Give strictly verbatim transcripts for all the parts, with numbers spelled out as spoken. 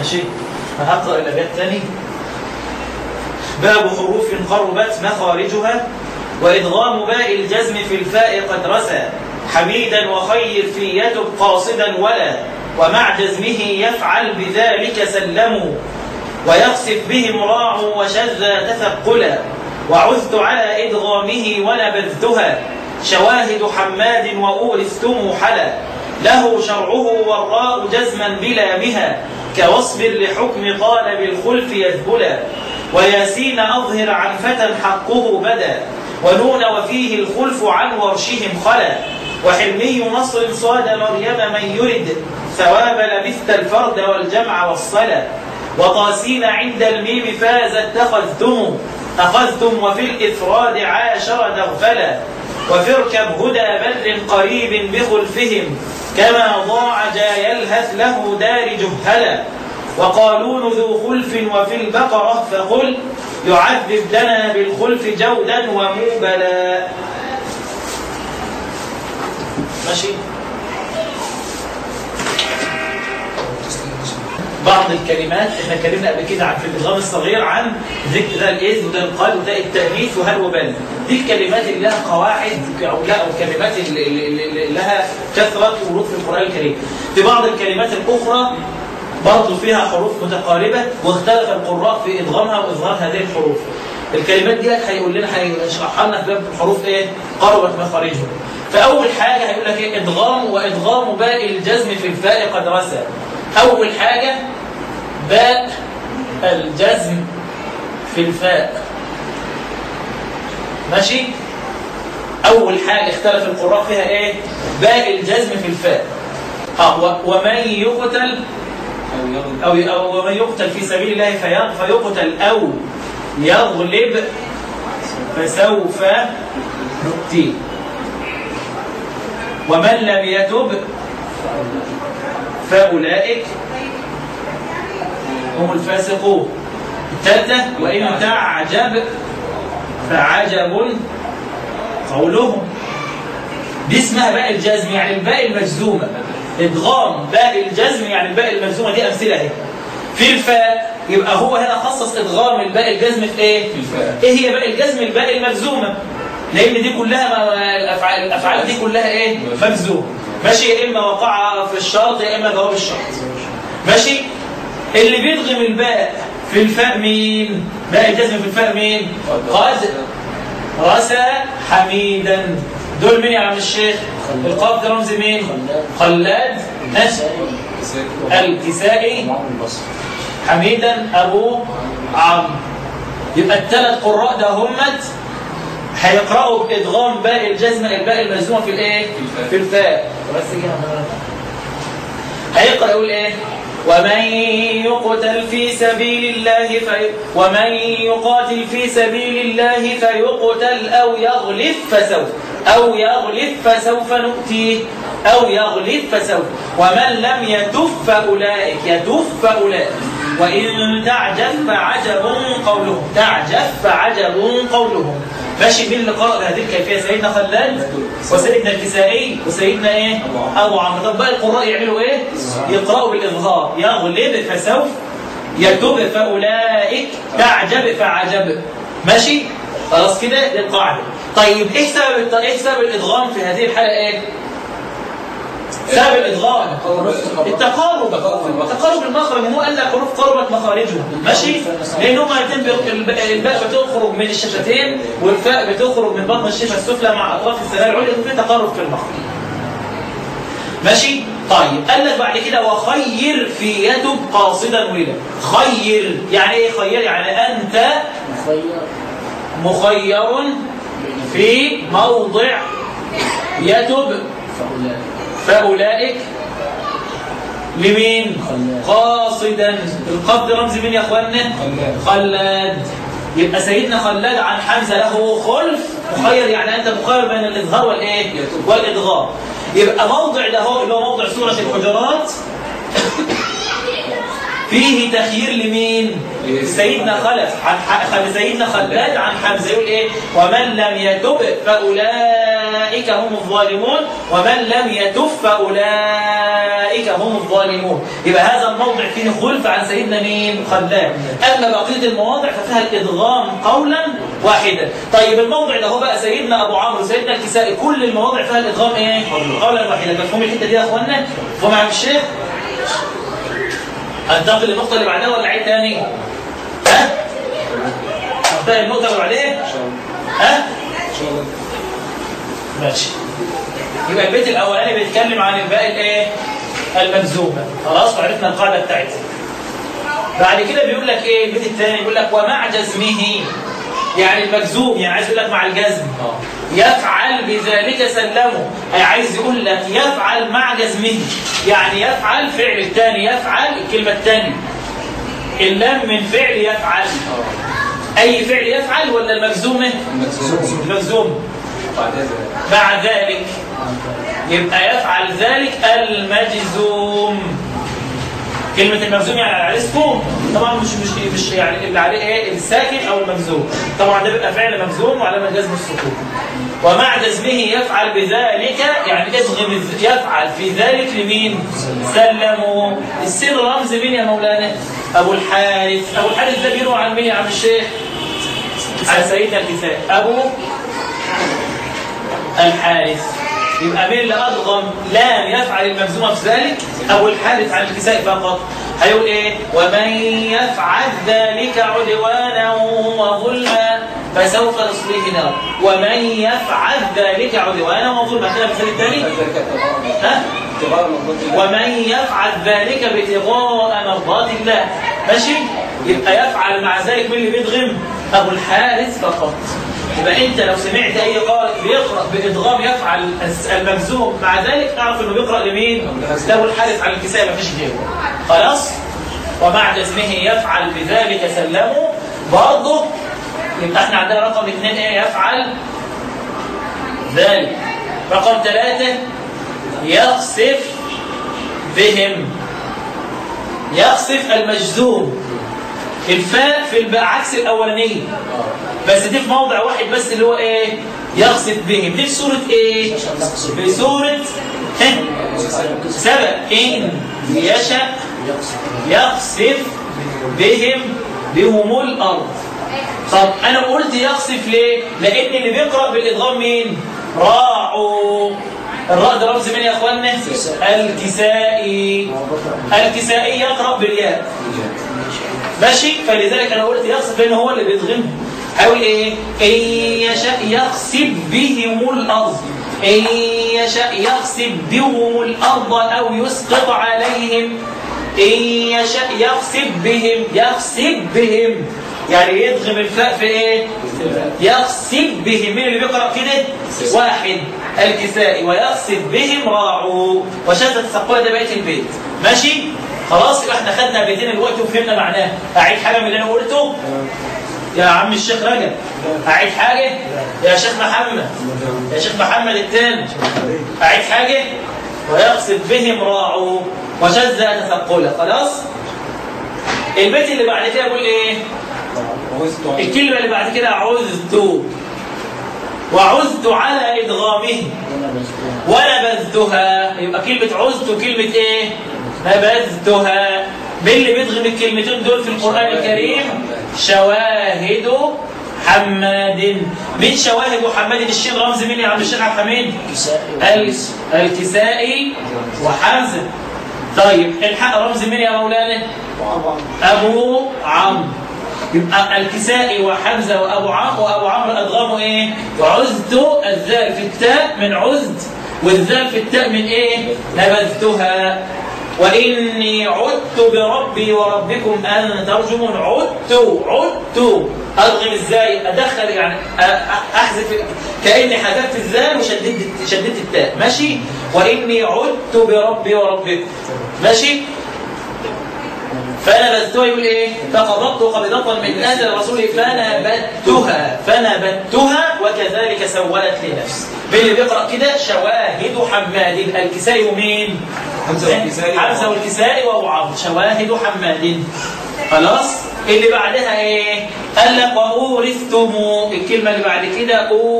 ماشي. هقرأ الأبيات تاني. باب حروف قربت مخارجها وإدغام باء الجزم في الفاء قد رسى حميدا وخير في يتب قاصدا ولا ومع جزمه يفعل بذلك سلموا ويخسف به مراع وشذا تثقلا وعثت على إدغامه ونبذتها شواهد حماد وأورثتم حلا له شرعه والراء جزما بلامها كواصبر لحكم قال بالخلف يذبلا وياسين أظهر عن فتى حقه بدا ونون وفيه الخلف عن ورشهم خلا وحلمي نصر صاد مريم من يرد ثواب لبثت الفرد والجمع والصلا وطاسين عند الميم فاز اتخذتم أخذتم وفي الإفراد عاشر تغفلا وفي اركب هدى بر قريب بخلفهم كما ضاع جا يلهث له دار جهلا وقالون ذو خلف وفي البقرة فقل يعذب لنا بالخلف جودا وموبلا. ماشي. بعض الكلمات احنا اتكلمنا قبل كده عن في الادغام الصغير عن ذكر ده الاذ وده القال وده التانيث وهل وبل. دي الكلمات اللي لها قواعد او لا او الكلمات اللي, اللي لها كثره ورود في القران الكريم. في بعض الكلمات الاخرى برضه فيها حروف متقاربه واختلف القراء في ادغامها واظهار هذه الحروف. الكلمات دي هيقول لنا هيشرحها لنا في باب الحروف ايه؟ قربت مخارجها. فاول حاجه هيقول لك ايه؟ ادغام وادغام باء الجزم في الفاء قد رسى. أول حاجة باء الجزم في الفاء. ماشي. أول حاجة اختلف القراء فيها إيه؟ باء الجزم في الفاء. آه ومن يقتل أو أو ومن يقتل في سبيل الله فيقتل أو يغلب فسوف نؤتيه ومن لم يتب فأولئك هم الفاسقون. الثالثة وإن تعجب فعجب قولهم. دي اسمها باء الجزم يعني الباء المجزومة. إدغام باء الجزم يعني الباء المجزومة. دي أمثلة اهي. في الفاء يبقى هو هنا خصص إدغام الباء الجزم في إيه؟ إيه هي باء الجزم؟ الباء المجزومة، لأن دي كلها الأفعال الأفعال دي كلها إيه؟ مجزومة. ماشي. يا إما وقع في الشرط يا إما جواب الشرط. ماشي. اللي بيدغم الباء في الفاء مين؟ باء الجزم في الفاء مين؟ قد رسى حميدا. دول مين يا عم الشيخ؟ القاف ده رمز مين؟ خلاد الكسائي حميدا أبو عمرو. يبقى الثلاث قراء ده همت هيقرأوا بإدغام باء الجزم الباء المجزومة في الايه؟ في الفاء. بس هيقرأ يقول ايه؟ ومن يقتل في سبيل الله في ومن يقاتل في سبيل الله فيقتل أو يغلب فسوف أو يغلب فسوف نؤتيه أو يغلب فسوف ومن لم يتف فأولئك يتف فأولئك وإن تعجب فعجب قولهم تعجب فعجب قولهم. ماشي. مين اللي قرأ بهذه الكيفية؟ سيدنا خلاد وسيدنا الكسائي وسيدنا ايه؟ أبو عمرو. طب بقى القراء يعملوا ايه؟ يقرأوا بالإظهار يغلب فسوف يتب فأولئك تعجب فعجب. ماشي. خلاص كده دي القاعدة. طيب ايه سبب ايه سبب الإدغام في هذه الحالة ايه؟ سبب الإدغام التقارب تقارب المخرج. هو قال لك حروف قربت مخارجها. ماشي. لأنهم الباء بتخرج من الشفتين والفاء بتخرج من بطن الشفة السفلى مع أطراف الثنايا العليا في تقارب في المخرج. ماشي. طيب قال لك بعد كده وخير في يتب قاصدا ولدا. خير يعني ايه؟ خير يعني أنت مخير في موضع يتب فأولئك لمين؟ قاصدا. القبض رمز مين يا اخوانا؟ خلاد. يبقى سيدنا خلاد عن حمزة له خلف مخير يعني أنت مخير بين الإظهار والإيه؟ والإدغام. يبقى موضع ده هو اللي هو موضع سورة الحجرات فيه تخيير لمين؟ سيدنا خلف عن سيدنا خلاد عن حمزة. يقول إيه؟ ومن لم يتب فأولئك فأولئك هم الظالمون ومن لم يتف فأولئك هم الظالمون. يبقى هذا الموضع فيه خلف عن سيدنا مين؟ خلاب. أما بقية المواضع ففيها الإدغام قولا واحدا. طيب الموضع ده هو بقى سيدنا أبو عمرو وسيدنا الكسائي كل المواضع فيها الإدغام إيه؟ قولا واحدا. مفهوم الحتة دي يا أخوانا؟ مفهوم عم الشيخ؟ هنتقل للنقطة اللي بعدها ولا عيد تاني؟ ها؟ هنتقل النقطة اللي بعدها؟ ها؟ إن شاء الله. ماشي. يبقى البيت الأولاني بيتكلم عن الباء الإيه؟ المجزومة. خلاص وعرفنا القاعدة بتاعتها. بعد كده بيقول لك إيه؟ البيت الثاني بيقول لك ومع جزمه، يعني المجزوم، يعني عايز يقول لك مع الجزم يفعل بذلك سلمه، أي عايز يقول لك يفعل مع جزمه، يعني يفعل فعل الثاني، يفعل الكلمة الثانية، اللام من فعل يفعل. أي فعل يفعل ولا المجزومة؟ المجزوم. مع ذلك يبقى يفعل ذلك المجزوم. كلمة المجزوم يعني على سكون، طبعا مش مش مش يعني اللي عليه ايه؟ الساكن او المجزوم. طبعا ده بيبقى فعل مجزوم وعلامة جزم السكون. ومع جزمه يفعل بذلك، يعني ادغم يفعل في ذلك لمين؟ سلموا. السين رمز مين يا مولانا؟ ابو الحارث. ابو الحارث ده بيروى عن مين يا عم الشيخ؟ عن سيدنا الكسائي ابو الحارث. يبقى مين اللي أضغم لام يفعل المجزومة في ذلك؟ أبو الحارث عن الكسائي فقط. هيقول إيه؟ ومن يفعل ذلك عدوانا وظلما فسوف نصليه نار. ومن يفعل ذلك عدوانا وظلما. كده المثال الثاني؟ ها؟ ومن يفعل ذلك ابتغاء مرضات الله. ماشي؟ يبقى يفعل مع ذلك من اللي بيدغم؟ أبو الحارث فقط. يبقى انت لو سمعت اي قارئ بيقرا بادغام يفعل المجزوم مع ذلك اعرف انه بيقرا لمين؟ له الحارث على الكسائي مفيش غيره. خلاص؟ ومع جزمه يفعل بذلك سلموا. برضه يبقى احنا عندنا رقم اثنين ايه؟ يفعل ذلك. رقم ثلاثه يخسف بهم. يخسف المجزوم. الفاء في الباء عكس الاولانيه، بس دي في موضع واحد بس اللي هو ايه؟ يخسف بهم. دي في سوره ايه؟ في سوره سبأ. ان يشأ يخسف بهم بهم الارض. طب انا قلت يخسف ليه؟ لان اللي بيقرا بالادغام مين؟ راعوا. الراء ده رمز مين يا اخوانا؟ الكسائي. الكسائي يقرا بالياء. ماشي؟ فلذلك انا قلت يخسف لان هو اللي بيدغمه. هقول ايه؟ ان يشاء يخسف بهم الارض. ان يشاء يخسف بهم الارض او يسقط عليهم. ان يشاء يخسف بهم. يخسف بهم يعني يدغم الفاء في ايه؟ يخسف بهم. مين اللي بيقرا كده؟ واحد الكسائي. ويخسف بهم راعوا. وشاذ تثقل ده بقيه البيت. ماشي؟ خلاص يبقى احنا خدنا بيتين الوقت وفهمنا معناه. اعيد حاجه من اللي انا قلته؟ يا عم الشيخ رجب اعيد حاجه؟ يا شيخ محمد يا شيخ محمد التاني اعيد حاجه؟ ويقصد بهم راعوا وشذ تثقله. خلاص؟ البيت اللي بعد كده يقول ايه؟ الكلمه اللي بعد كده عزت. وعزت على ادغامه ونبذتها. يبقى كلمه عزت وكلمه ايه؟ نبذتها. مين اللي بيدغم الكلمتين دول في القرآن الكريم؟ شواهد حماد. من شواهد حماد؟ الشين رمز مين يا عم الشيخ عبد الحميد؟ الكسائي وحمزة. طيب الحق رمز مين يا مولانا؟ أبو عمرو. يبقى الكسائي وحمزة وأبو عمرو وأبو عمرو أدغموا إيه؟ عزت. الذال في التاء من عزت والذال في التاء من إيه؟ نبذتها. وإني عدت بربي وربكم أن ترجمون. عدت عدت أدغم إزاي؟ أدخل يعني أحذف كأني حذفت الذال وشددت شددت التاء. ماشي؟ وإني عدت بربي وربكم. ماشي؟ فنبذتها يقول ايه؟ فقبضت قبضة من اجل الرسول فنبذتها فنبذتها وكذلك سولت لنفسي. مين اللي بيقرا كده؟ شواهد حماد. الكسائي ومين؟ حمزه والكسائي حمزه والكسائي وابو عمرو. شواهد حماد. خلاص؟ اللي بعدها ايه؟ قال لك وأورثتموا، الكلمة اللي بعد كده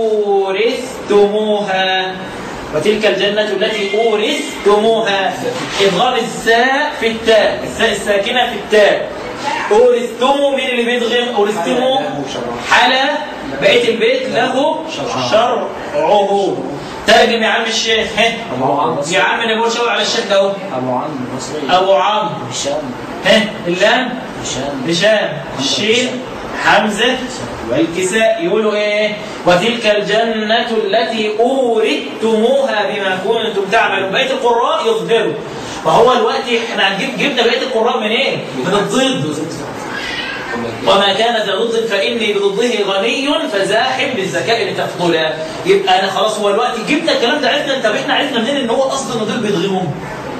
أورثتموها، وتلك الجنة التي أورثتموها، إضغام الساء في التاء، الساء الساكنة في التاء. أورثتموا، مين اللي بيدغم؟ أورثتموا حلا، بقية البيت له شرعه. ترجم يا عم الشيخ. ها يا عم انا بقول شاور على الشيخ ده اهو. ابو عمرو المصري، ابو عمرو هشام، ها اللام هشام، هشام الشين حمزه والكساء يقولوا ايه؟ وتلك الجنة التي أورثتموها بما كنتم تعملون. بقية القراء يظهروا. فهو الوقت احنا هنجيب جبنا بقية القراء من ايه؟ من الضد. وما كان ذا ضد فإني بضده غني فزاحم بالذكاء لتفضلا. يبقى أنا خلاص هو الوقت جبنا الكلام ده، عرفنا. طب احنا عرفنا منين إن هو أصلا دول بيضغمهم؟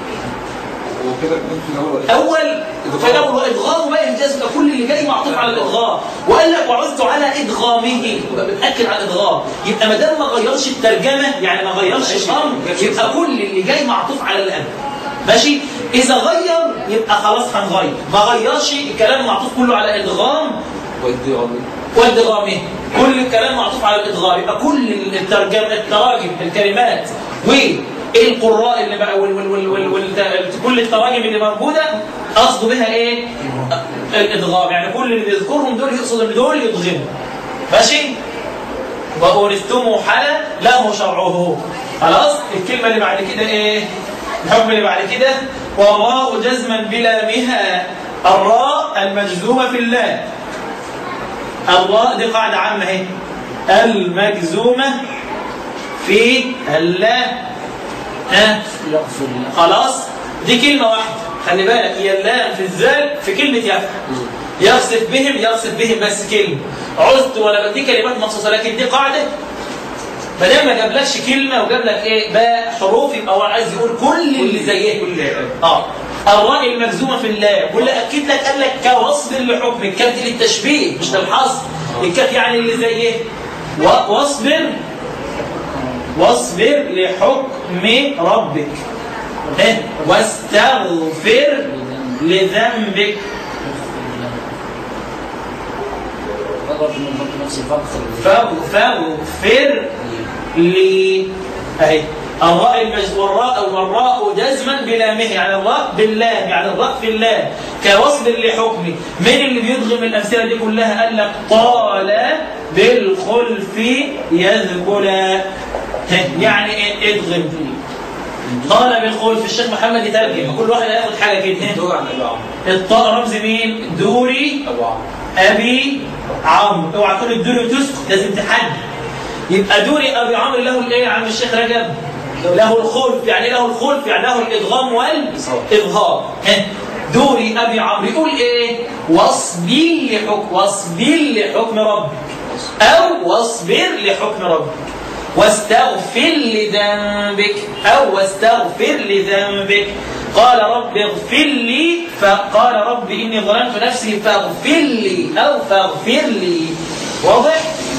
أول فلو إدغام بقى الجزم كل اللي جاي معطوف على الإدغام، وقال لك وعدت على إدغامه، يبقى بنأكد على الإدغام. يبقى ما دام ما غيرش الترجمة يعني ما غيرش الأمر، يبقى كل اللي جاي معطوف على الأمر. ماشي؟ إذا غير يبقى خلاص هنغير، ما غيرش الكلام معطوف كله على إدغام وادغامه، كل الكلام معطوف على الإدغام. يبقى كل الترجمة التراجم الكلمات والقراء اللي بقى وال وال وال وال وال كل التراجم اللي موجودة قصده بها إيه؟ الإدغام. يعني كل اللي بيذكرهم دول يقصد ان دول يدغموا. ماشي؟ وأورثتموا حلا له شرعه. خلاص؟ الكلمة اللي بعد كده إيه؟ الحكم اللي بعد كده والراء جزما بلامها، الراء المجزومة في اللام. الراء دي قاعدة عامة اهي، المجزومة في اللام. ها خلاص دي كلمة واحدة، خلي بالك هي اللام في الزال في كلمة يفعل، يصف بهم يصف بهم بس كلمة. عزت ولا دي كلمات مخصوصة، لكن دي قاعدة ما دام ما جابلكش كلمه وجاب لك ايه باء حروف، يبقى هو عايز يقول كل اللي زيه. كل اه الراء المجزومه في اللام، واللي اكد لك قال لك كوصف لحكم، الكاف دي للتشبيه مش للحصر، الكاف يعني اللي زيه. واصبر واصبر لحكم ربك، واستغفر لذنبك. فاغفر لي اهي الراء المجزوم، والراء والراء جزما بلامه، يعني الراء باللام، يعني الراء في اللام كوصل لحكمه. من اللي بيدغم الامثله دي كلها؟ قال لك طال بالخلف يذكلا، يعني ايه ادغم فيه؟ طال بالخلف. الشيخ محمد يترجم، كل واحد هياخد حاجه كده. الطاء رمز مين؟ دوري ابي عمرو. اوعى تقول الدوري وتسكت، لازم تحدد. يبقى دوري ابي عمرو له الايه يا عم الشيخ رجب؟ له الخلف. يعني له الخلف يعني له الادغام والاظهار. دوري ابي عمرو يقول ايه؟ واصبر لحكم واصبر لحكم ربك، او واصبر لحكم ربك، واستغفر لذنبك، او واستغفر لذنبك. قال رب اغفر لي، فقال رب إني ظلمت نفسي فاغفر لي، أو فاغفر لي. واضح؟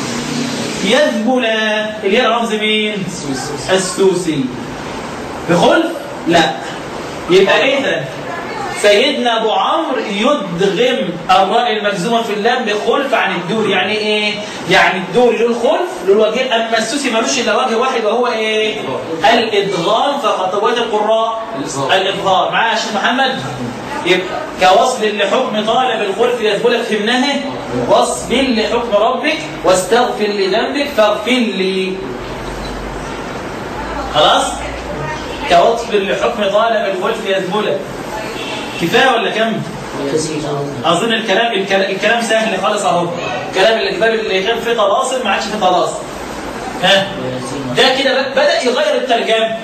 يذبنا الياء رمز مين؟ السوسي. بخلف؟ لا. يبقى إذا سيدنا أبو عمرو يدغم الراء المجزومة في اللام بخلف عن الدور. يعني إيه؟ يعني الدور له الخلف له الوجه، أما السوسي ملوش إلا وجه واحد وهو إيه؟ الإدغام فقط. طوال القراء الإظهار. معايا يا شيخ محمد؟ يبقى كوصل لحكم طالب الخلف يذبلك فهمناه. واصبر لحكم ربك واستغفر لذنبك فاغفر لي. خلاص؟ كوصل لحكم طالب الخلف يذبلك. كفايه ولا كم؟ اظن الكلام الكلام, الكلام سهل خالص اهو. الكلام اللي كتاب اللي كان فيه طلاسم ما عادش فيه طلاسم. ها ده كده بدا يغير الترجمه.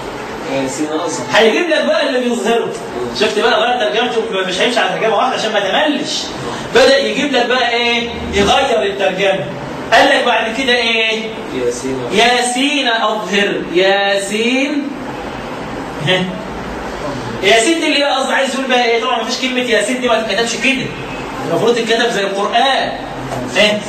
هيجيب لك بقى اللي بيظهره. شفت بقى غير ترجمته، مش هيمشي على ترجمه واحده عشان ما تملش. بدا يجيب لك بقى ايه؟ يغير الترجمه. قال لك بعد كده ايه؟ ياسين ياسين اظهر ياسين. ها ياسين دي اللي بقى قصدي عايز يقول بقى ايه؟ طبعا ما فيش كلمه ياسين دي ما تتكتبش كده، المفروض تتكتب زي القران. ها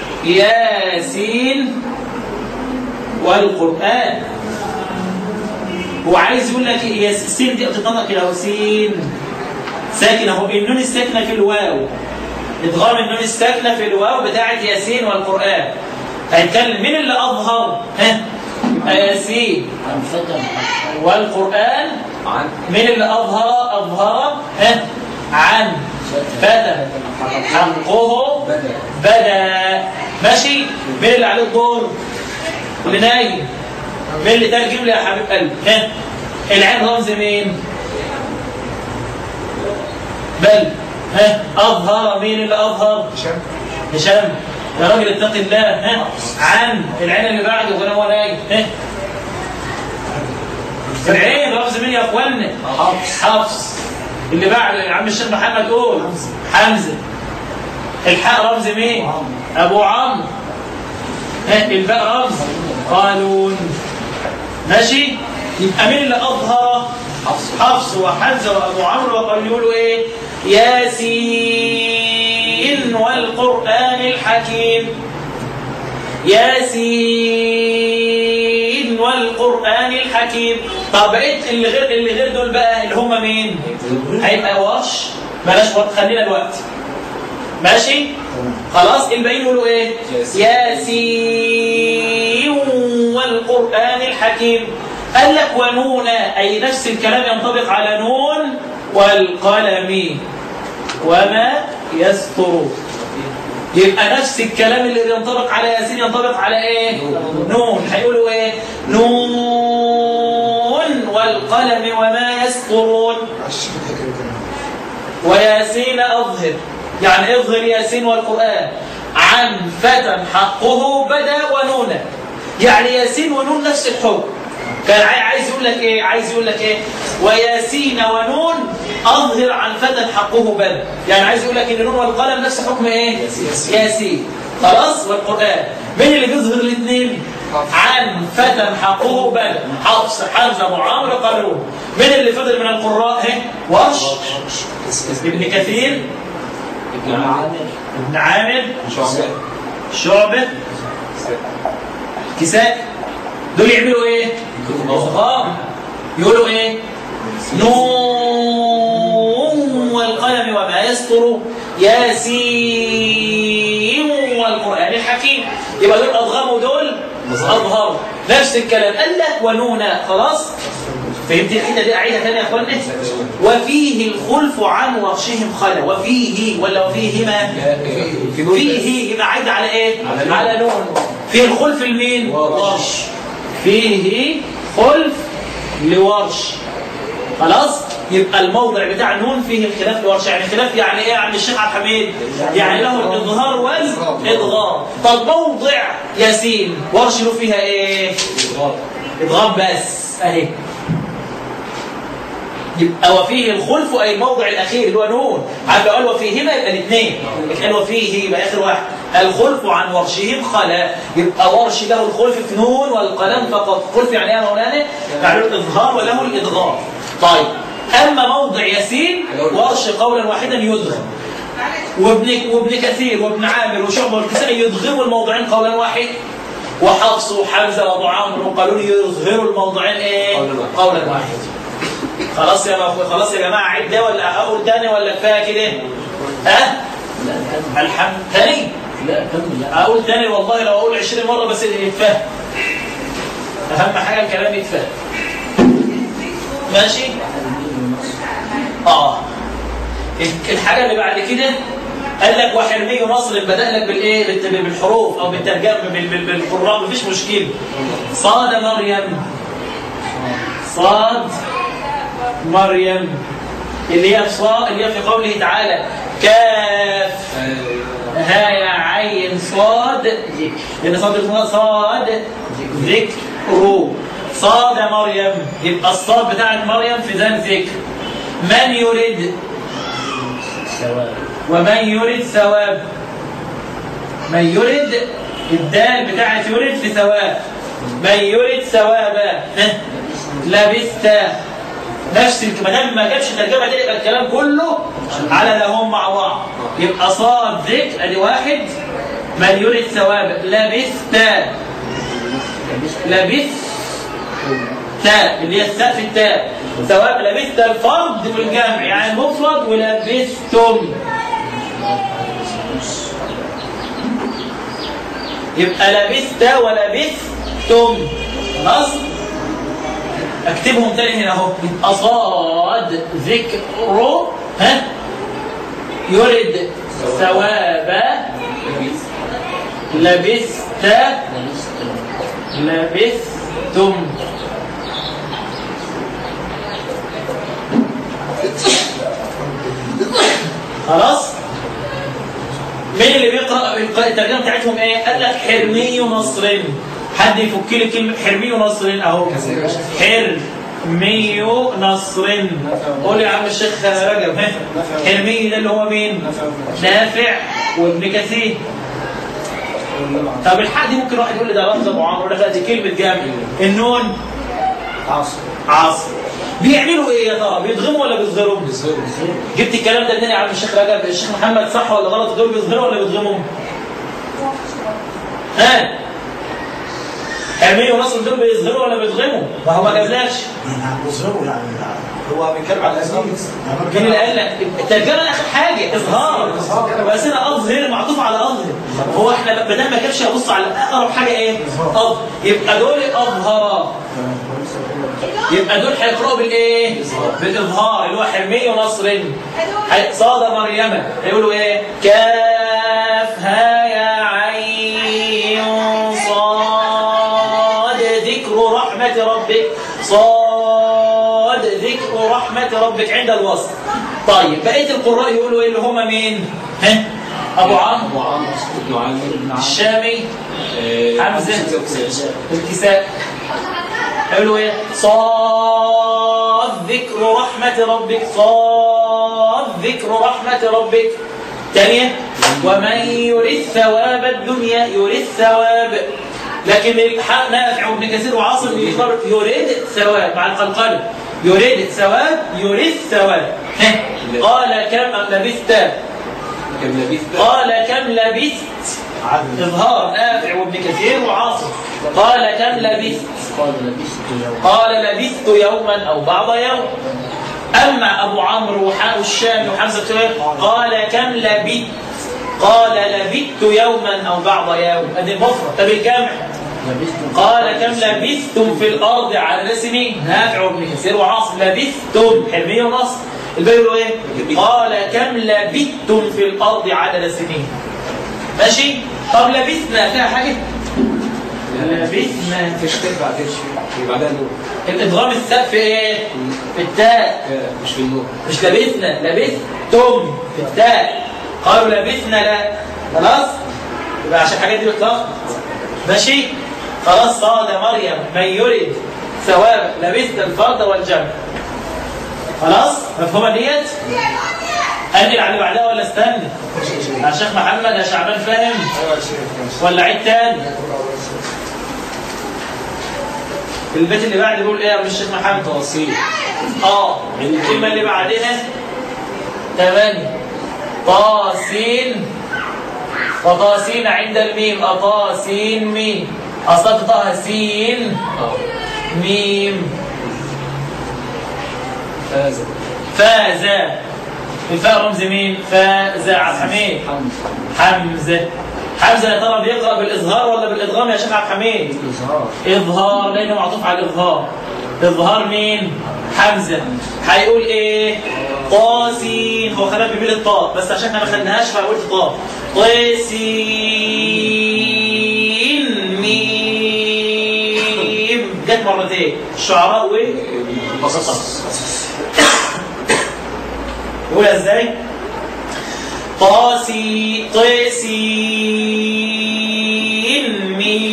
ياسين والقران. هو عايز يقول لك يا السين دي بتتنطق كده اهو، سين ساكنه اهو، النون الساكنه في الواو إدغام النون الساكنة في الواو بتاعة ياسين والقرآن. هيتكلم مين اللي أظهر؟ ها؟ ياسين والقرآن. مين اللي أظهر؟ أظهر ها؟ عن بدا حقه بدا. ماشي. مين اللي عليه الدور؟ اللي نايم. مين اللي ترجم لي يا حبيب قلبي؟ ها؟ العين رمز مين؟ بل. ها؟ أظهر. مين اللي أظهر؟ هشام. هشام يا راجل اتق الله. ها؟ عن العين اللي بعده وأنا هو نايم. ها؟ العين رمز مين يا اخوانا؟ حفص. حفص. اللي بعده يا عم الشيخ محمد قول. حمزه. الحاء رمز مين؟ ابو عمرو. ها؟ الباء رمز قالون. ماشي. يبقى مين اللي اظهر؟ حفص. حفص وحمزه وابو عمرو وقالوا يقولوا ايه؟ ياسين والقرآن الحكيم. ياسين والقرآن الحكيم. طب بقيت اللي غير اللي غير دول بقى اللي هم مين؟ هيبقى ورش. بلاش ورش، خلينا الوقت. ماشي؟ خلاص. الباقيين يقولوا ايه؟ ياسين والقرآن الحكيم. قال لك ونون، اي نفس الكلام ينطبق على نون والقلم وما يسطرون. يبقى نفس الكلام اللي ينطبق على ياسين ينطبق على ايه؟ نون. هيقولوا ايه؟ نون والقلم وما يسطرون. وياسين اظهر، يعني اظهر ياسين والقرآن عن فتى حقه بدا ونونا. يعني ياسين ونون نفس الحكم. كان عايز يقول لك ايه؟ عايز يقول لك ايه؟ وياسين ونون اظهر عن فتى حقه بدا. يعني عايز يقول لك ان نون والقلم نفس حكم ايه؟ ياسين. خلاص. والقرآن مين اللي بيظهر الاثنين؟ عن فتى حقه بدا. حفص، حمزه، ابو عمرو، قالون. مين اللي فضل من القراء؟ اهي ورش، ابن كثير، ابن عامر، ابن عامر، شعبه، شعبه، كساء. دول يعملوا ايه؟ إظهار. يقولوا ايه؟ نون والقلم وما يسطر ياسين والقرآن الحكيم. يبقى دول أضغموا دول أظهروا. نفس الكلام. قال لك ونونا. خلاص؟ فهمت الحته دي؟ أعيدها تاني يا أخوانا. وفيه الخلف عن ورشهم خلا. وفيه ولا وفيهما؟ فيه. يبقى عايد على ايه؟ على نون. فيه الخلف لمين؟ ورش. فيه خلف لورش. خلاص. يبقى الموضع بتاع نون فيه الخلاف لورش. يعني خلاف يعني ايه يا عم الشيخ عبد الحميد؟ يعني له الاظهار والادغام. طب موضع ياسين ورش له فيها ايه؟ ادغام بس اهي. يبقى وفيه الخلف اي الموضع الاخير اللي هو نون. عارف لو قال وفيهما يبقى الاثنين. قال وفيه يبقى اخر واحد. الخلف عن ورشهم خلا. يبقى ورش له الخلف في نون والقلم فقط. خلف يعني ايه يا مولانا؟ يعني الاظهار وله الادغام. طيب. اما موضع ياسين ورش قولا واحدا يدغم. وابن وابن كثير وابن عامر وشعبه والكسائي يدغموا الموضعين قولا واحد. وحفص وحمزه وابو عمرو وقالون يظهروا الموضعين ايه؟ قولا واحد. خلاص يا خلاص يا جماعه. عيد ده ولا اقول تاني ولا كفايه كده؟ ها؟ الحمد تاني؟ لا كمل. اقول تاني والله لو اقول عشرين مره بس يتفهم. اهم حاجه الكلام يتفهم. ماشي؟ اه. الحاجه اللي بعد كده قال لك وحرمي مصر بدأ لك بالايه؟ بالحروف او بالترجمه بالقراء. مفيش مشكله. صاد مريم. صاد مريم اللي هي صاد اللي هي في قوله تعالى كاف ها يا عين صاد. لان صاد صاد ذكر. صاد مريم. يبقى الصاد بتاعت مريم في ذات ذكر. من يريد ثواب ومن يريد ثواب. من يريد الدال بتاعت يريد في ثواب. من يريد ثوابا لبثت. نفس الكلام. ما جابش ترجمه دي يبقى الكلام كله على لهم مع بعض. يبقى صاد ذكر ادي واحد. من يريد ثواب لبثت. لبثت تاء اللي هي التاء في التاء. ثواب لبثت الفرد في الجمع يعني المفرد ولبثتم. يبقى لبثت ولبثتم. خلاص اكتبهم تاني هنا اهو. يبقى صاد ذكر ها يرد ثواب لبثت لبثتم. خلاص مين اللي بيقرأ الترجمة بتاعتهم ايه؟ قال لك حرمي نصر. حد يفك لي كلمة حرمي نصر اهو. حرمي نصر. قول يا عم الشيخ رجب ها. حرمي ده اللي هو مين؟ نافع وابن كثير. طب الحق دي ممكن واحد يقول لي ده لفظ ابو عمرو، ولا لا دي كلمة جامع. النون عاصم. عاصم. بيعملوا ايه يا ترى؟ بيضغموا ولا بيظهروا؟ بيظهروا. جبت الكلام ده منين يا عم الشيخ رجب؟ الشيخ محمد صح ولا غلط؟ دول بيظهروا ولا بيضغموا؟ ها؟ حرمي ونصر دول بيظهروا ولا بيضغموا؟ ما هو ما جابلكش. بيظهروا يعني هو بيتكلم على الاسلام. مين اللي قال لك؟ الترجمه اخر حاجه اظهار. بس انا اظهر معطوف على اظهر. هو احنا بدل ما كانش ابص على اقرب حاجه ايه؟ اظهر. يبقى دول اظهر. يبقى دول هيقرأوا بالايه؟ بالاظهار اللي هو حرمي ونصر. صاد مريم هيقولوا ايه؟ كاف ها يا عين صاد ذكر رحمة ربك. صاد ذكر رحمة ربك عند الوصل. طيب بقية القراء يقولوا ايه اللي هم مين؟ ها؟ ابو عمرو ابو عمرو الشامي حمزة الكساء قالوا ايه؟ صاد ذكر رحمة ربك. صاد ذكر رحمة ربك. ثانية ومن يريد ثواب الدنيا يريد ثواب. لكن نافع وابن كثير وعاصم يختار يريد ثواب مع القلقلة. يريد ثواب يريد ثواب. قال كم لبثت؟ كم لبثت؟ قال كم لبثت؟ إظهار نافع وابن كثير وعاصم. قال كم لبثت؟ قال لبثت يوما أو بعض يوم. أما أبو عمرو والشامي وحمزة قال كم لبثت؟ قال لبثت يوما أو بعض يوم. أدي المفرد. طب الجمع قال كم لبثتم في الأرض عدد سنين. نافع وابن كثير وعاصم. لبثتم حرمية ونصر. الباقي يقولوا ايه؟ قال كم لبثتم في الأرض عدد سنين. ماشي؟ طب لبثنا فيها حاجة؟ لبثنا فيش تربع فيش بعدها نور. الادغام الثاء في ايه؟ في التاء مش في النور. مش لبثنا لبثتم في التاء. قالوا لبثنا لا. خلاص؟ يبقى عشان الحاجات دي بتلخبط. ماشي؟ خلاص. صاد مريم من يريد ثواب لبثت الفرد والجمع. خلاص؟ مفهومه ديت؟ انقل على اللي بعدها ولا استنى؟ يا شيخ محمد يا شعبان فاهم؟ ولا عيد تاني؟ البيت اللي بعد بيقول ايه يا الشيخ محمد؟ توصيل. اه الكلمه اللي بعدها ثمانية. طاسين وطاسين عند الميم. أطاسين ميم. أصلا طه سين ميم. فاز. فاز. الفاء رمز مين؟ فاز. عبد الحميد حمزة. حمزة يا ترى بيقرأ بالإظهار ولا بالإدغام يا شيخ عبد الحميد؟ إظهار. إظهار لأنه معطوف على الإظهار. إظهار مين؟ حمزة. هيقول إيه؟ طاسين. هو خلاها بيميل الطاء بس عشان احنا ما خدناهاش فقلت طاء. طاسين ميم. جت مرتين. الشعراء وايه؟ بسطة. يقولها ازاي؟ طاسي طاسين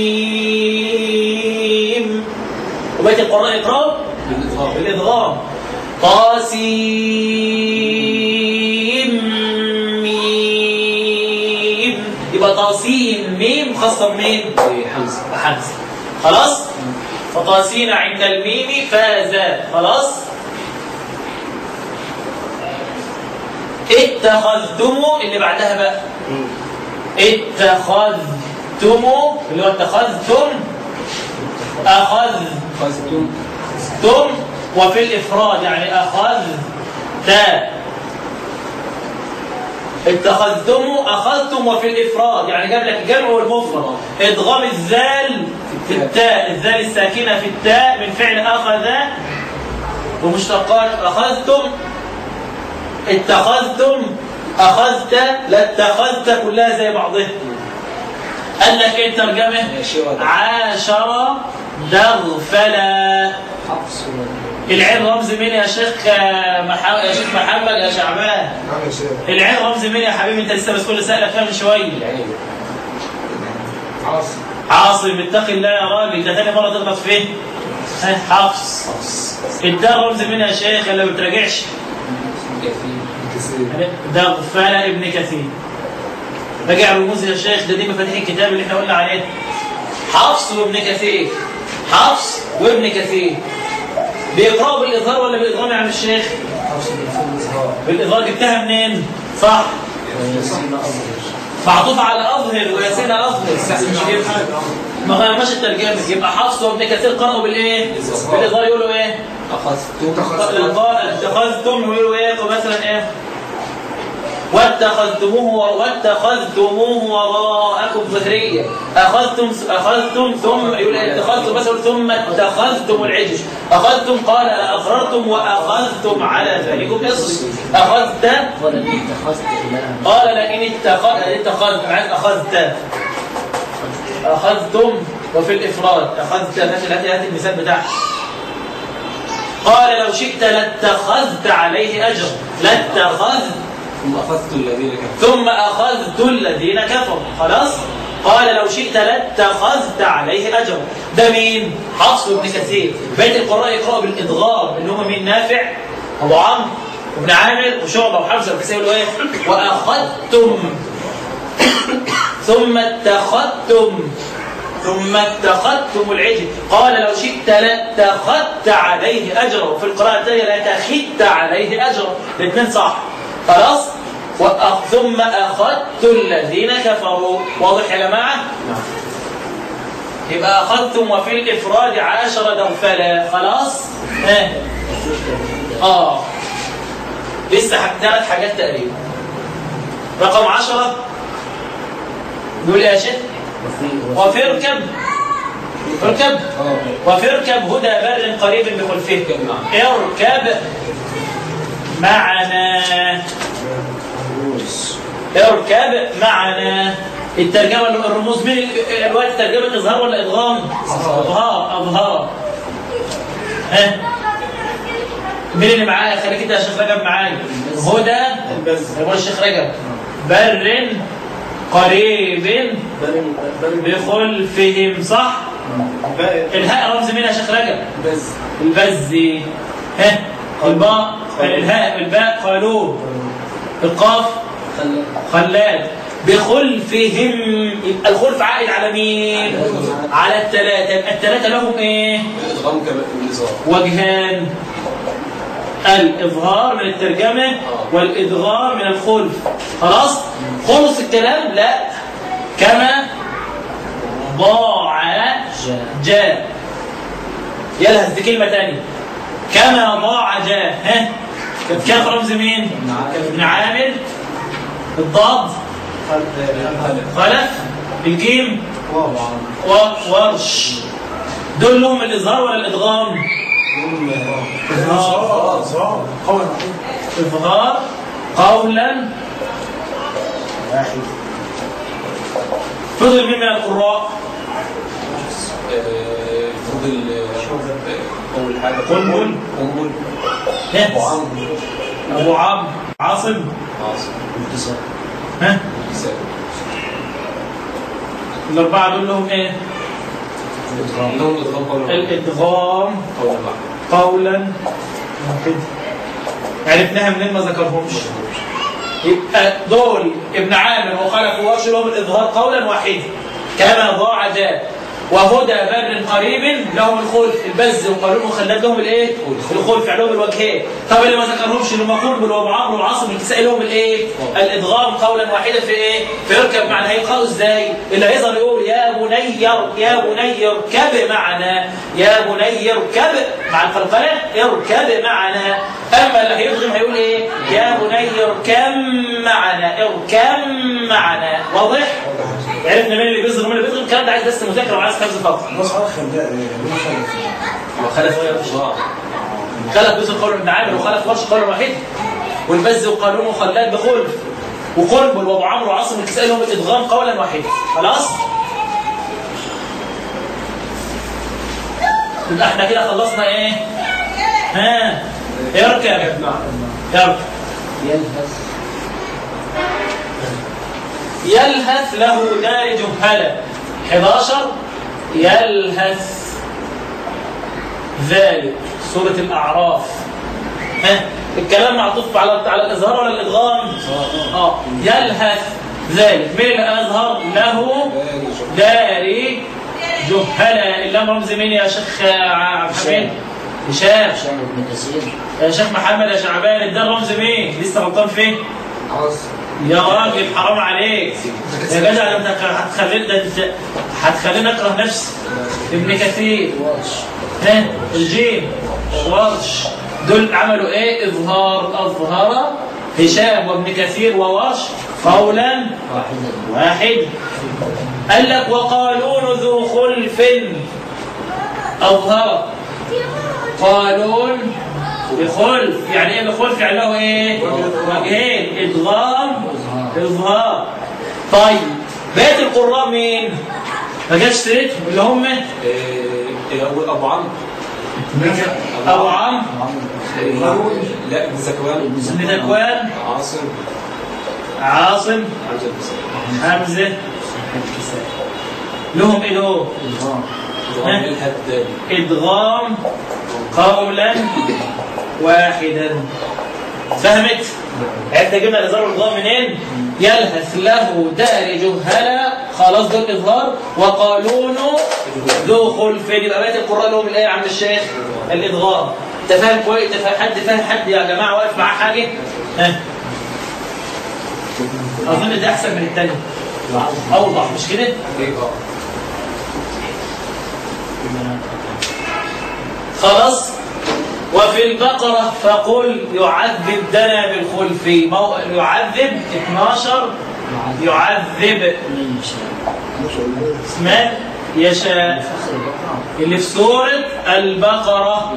ميم. وبقية القراء يقرأوا بالإظهار. بالإدغام. طاسين ميم. يبقى طاسين ميم خاصة بمين؟ حمزة. حمزة. خلاص؟ فطاسين عند الميم فاز. خلاص؟ اتخذتموا اللي بعدها بقى. اتخذتموا اللي هو اتخذتم. أخذتم. تم وفي الإفراد يعني أخذ تا. اتخذتم اخذتم وفي الافراد يعني جاب لك الجمع والمفرد ادغام الذال في التاء الذال الساكنه في التاء من فعل اخذ ومشتقات اخذتم اتخذتم اخذت لاتخذت كلها زي بعضها. قال لك ايه الترجمه؟ عاشر دغفلا. العين رمز مين يا شيخ محمد يا شيخ محمد يا شعبان؟ العين رمز مين يا حبيبي؟ انت لسه بس كل سألك فيها من شويه. عاصم. عاصم اتقي الله يا راجل، ده ثاني مره تغلط فيه. ها حفص. الدال رمز مين يا شيخ اللي ما بتراجعش؟ دغفلا ابن كثير. راجع رموز يا شيخ، ده دي مفاتيح الكتاب اللي احنا قلنا عليه. حفص وابن كثير. حفص وابن كثير. بيقرأوا بالإظهار ولا بالإدغام يا عم الشيخ؟ بالإظهار. جبتها منين؟ صح؟ معطوف على أظهر وياسين أظهر. ما غيرناش الترجمة. يبقى حفص وابن كثير قرأوا بالإيه؟ بالإظهار يقولوا إيه؟ أخذتم. اتخذتم يقولوا إيه؟ مثلا إيه؟ واتخذتموه واتخذتموه وراءكم ظهريا. اخذتم اخذتم ثم يقول اتخذتم مثلا ثم اتخذتم العجل. اخذتم قال اقررتم واخذتم على ذلكم اصري. اخذت قال لئن اتخذت اتخذت معاك اخذت اخذتم وفي الافراد اخذت. هات هات المثال بتاعك. قال لو شئت لاتخذت عليه اجر. لاتخذت ثم أخذت الذين كفروا ثم أخذت الذين كفروا. خلاص. قال لو شئت لاتخذت عليه أجر. ده مين؟ حفص وابن كثير. بيت القراء يقرأوا بالإدغام اللي هم مين؟ نافع أبو عمرو وابن عامر وشعبة وحمزة والكسائي يقولوا إيه؟ وأخذتم ثم اتخذتم ثم اتخذتم العجل. قال لو شئت لاتخذت عليه أجرا. وفي القراءة الثانية لاتخذت عليه أجرا. الاثنين صح. خلاص. ثم أخذت الذين كفروا. واضح يا جماعة؟ نعم. يبقى أخذتم وفي الإفراد عاشر دغفلا. خلاص؟ ها آه لسه ثلاث حاجات تقريبا. رقم عشرة يقول يا شيخ وفي اركب اركب وفي اركب هدى بر قريب بخلفه. اركب معنا اركب معنا. الترجمه الرموز مين الوقت؟ ترجمه اظهار ولا ادغام؟ اظهار. اظهار. ها مين اللي معايا؟ خليك انت يا شيخ رجب معايا. هدى يقول الشيخ رجب بر قريب بخلفهم. صح؟ الهاء رمز مين يا شيخ رجب؟ بز البزي. ها الباء الهاء الباء قالوب. القاف خلاد. بخلفهم. الخلف عائد على مين؟ على الثلاثة. الثلاثة لهم ايه؟ وجهان. الإظهار من الترجمة والإدغام من الخلف. خلاص؟ خلص الكلام؟ لا. كما ضاع جاء. يلهث دي كلمة تانية. كما ضاع جاء. ها كان رمز مين؟ ابن عامر. الضاد خلف. الجيم وورش. دول لهم الإظهار ولا الإدغام؟ إظهار. إظهار قولا واحد. فضل مين من القراء؟ فضل أول حاجة قنبل. قنبل أبو عمرو. أبو عمرو. عاصم. عاصم. انتصار. ها؟ انتصار. الأربعة دول لهم إيه؟ لهم إدغام قولا. الإدغام قولا واحد. عرفناها منين ما ذكرهمش؟ يبقى دول ابن عامر وخلف وورش لهم الإظهار قولا واحد. كما ضاع جاء. وهدى بر قريب لهم الخلف. البز وقالون وخلاد لهم الايه؟ الخلف عليهم الوجهين. طب اللي ما ذكرهمش اللي مقول بالابو عمرو والعاصم الكسائي لهم الايه؟ الادغام قولا واحدا في ايه؟ في يركب. معنى هيقرأوا ازاي؟ اللي هيظهر يقول يا بني يا بني اركب معنا، يا بني اركب مع القلقلة اركب معنا. أما اللي هيضغم هيقول إيه؟ يا بني اركب معنا، اركب معنا. واضح؟ عرفنا مين اللي بيظهر ومين اللي بيضغم. الكلام ده عايز بس مذاكرة وعايز حفظ فقط. نص خلف ده لما خلف وخلف خلف بيظهر قول ابن عامر وخلف ورش قول واحد، والبز وقالون وخلاد بخلف وقنبل وابو عمرو وعاصم الكسائي لهم الادغام قولا واحدا. خلاص؟ يبقى احنا كده خلصنا ايه؟ ها اركب اركب. يلهث يلهث له دار جهلة. احد عشر يلهث ذلك سورة الأعراف. ها الكلام معطوف على على الإظهار ولا الإدغام؟ اه يلهث ذلك. مين اللي أظهر؟ له داري جهلة. اللام رمز مين يا شيخ عبد الحميد؟ هشام. هشام بن كثير. يا شيخ محمد يا شعبان الدال رمز مين؟ لسه غلطان فين؟ عاصم. يا راجل حرام عليك يا جدع، انت هتخليني ده انت هتخليني اكره نفسي. ابن كثير ورش. ها الجيم ورش دول عملوا ايه؟ اظهار. اظهر هشام وابن كثير وورش قولا واحدا واحد. قال لك وقالون ذو خلف اظهر. قالون بخلف يعني ايه بخلف؟ يعني له ايه؟ وجهين ادغام اظهار. طيب بقيه القراء مين؟ ما جاتش سيرتهم اللي هم إيه ابو عمرو ابو عمرو لا ابن زكوان ابن زكوان عاصم عاصم حمزه حمزه لهم ايه له؟ ادغام قولا واحدا. فهمت؟ انت جبنا الإظهار والإدغام منين؟ يلهث له دار جهلة. خلاص دول إظهار. وقالون ذو خلف. يبقى بقية القراء لهم الآية عند الشيخ الإدغام. أنت فاهم كويس؟ أنت فاهم حد فاهم حد يا جماعة واقف معاه حاجة؟ ها؟ أظن ده أحسن من الثاني. أوضح مش كده؟ خلاص. وفي البقرة فقل يعذب دنا بالخلف. يعذب اثناشر يعذب اسمان يشاء اللي في سورة البقرة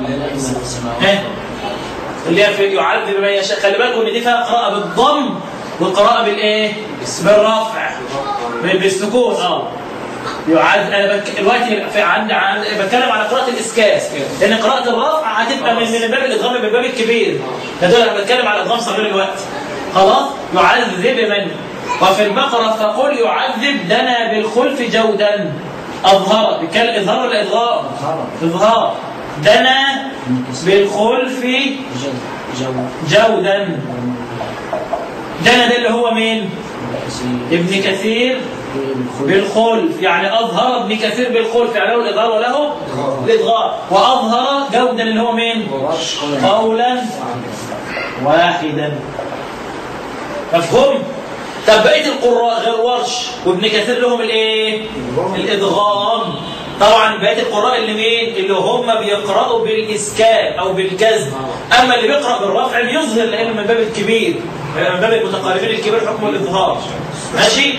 اللي هي في يعذب من يشاء. خلي بالكم ان دي فيها قراءة بالضم وقراءة بالايه؟ بالرفع بالسكون. اه يعد. انا بك... دلوقتي في عند عن... بتكلم على قراءه الاسكاس، لان قراءه الرفع هتبقى من من باب الادغام من الباب الكبير. ده دول انا بتكلم على ادغام صغير الوقت. خلاص. يعذب من. وفي البقره فقل يعذب دنا بالخلف جودا. اظهر. بيتكلم اظهار ولا ادغام؟ اظهار. دنا بالخلف جودا. دنا ده اللي هو مين؟ ابن كثير بالخلف. يعني أظهر ابن كثير بالخلف يعني له الإظهار وله الإدغام. وأظهر جودا اللي هو مين؟ قولا واحدا. مفهوم؟ طب بقية القراء غير ورش وابن كثير لهم الايه؟ الإدغام. طبعا بقية القراء اللي مين؟ اللي هم بيقرأوا بالإسكان أو بالجزم. أما اللي بيقرأ بالرفع بيظهر لأنه من باب الكبير، من باب المتقاربين الكبير حكم الإظهار. ماشي؟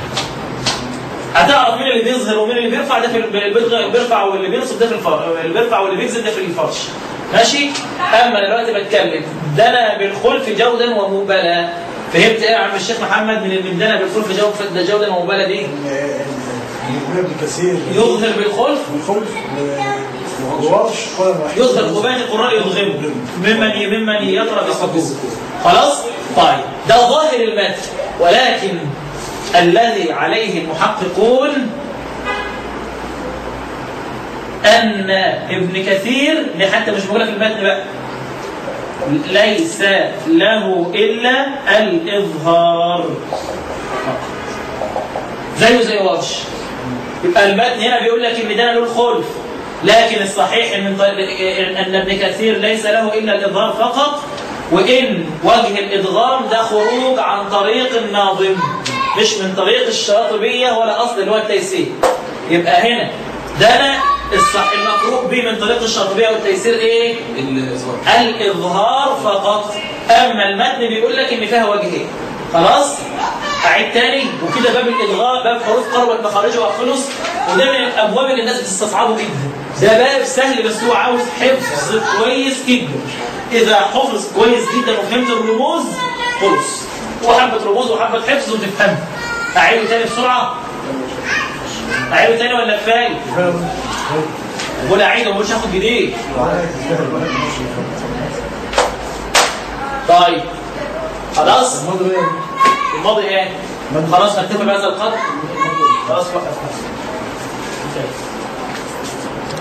هتعرف مين اللي بيظهر ومين اللي بيرفع. ده في بيرفع واللي بينصب ده في الفرش، اللي بيرفع واللي بينزل ده في الفرش. ماشي؟ أما دلوقتي بتكلم دنا بالخلف جودا ومبالاة. فهمت ايه يا عم الشيخ محمد من من دنا بالخلف جودا جودا ومبالاة دي؟ ابن كثير يظهر بالخلف بالخلف ورش يظهر وباقي القراء يضغموا ممن ممن يقرأ بالسكون. خلاص؟ طيب ده ظاهر المتن، ولكن الذي عليه المحققون أن ابن كثير حتى مش موجودة في المتن بقى ليس له إلا الإظهار زيه زي ورش. يبقى المتن هنا بيقول لك إن ده له الخلف، لكن الصحيح إن أن ابن كثير ليس له إلا الإظهار فقط، وإن وجه الإدغام ده خروج عن طريق الناظم مش من طريق الشاطبية ولا أصل اللي هو التيسير. يبقى هنا دنا الصح المقروء به من طريق الشاطبية والتيسير ايه؟ الإظهار الإظهار فقط. أما المتن بيقول لك إن فيها وجهين. خلاص؟ أعيد تاني وكده باب الإلغاء باب حروف قرب مخارجه وخلص، وده من الأبواب اللي الناس بتستصعبه جدا. ده باب سهل بس هو عاوز حفظ كويس جدا. إذا حفظ كويس جدا وفهمت الرموز خلص. وحبة رموز وحبة حفظ وتفهم. أعيده تاني بسرعة؟ أعيده تاني ولا كفاية؟ ولا أعيده ومش هاخد جديد. طيب خلاص؟ الماضي ايه؟ الماضي ايه؟ خلاص هكتفي بهذا القدر. خلاص وقف.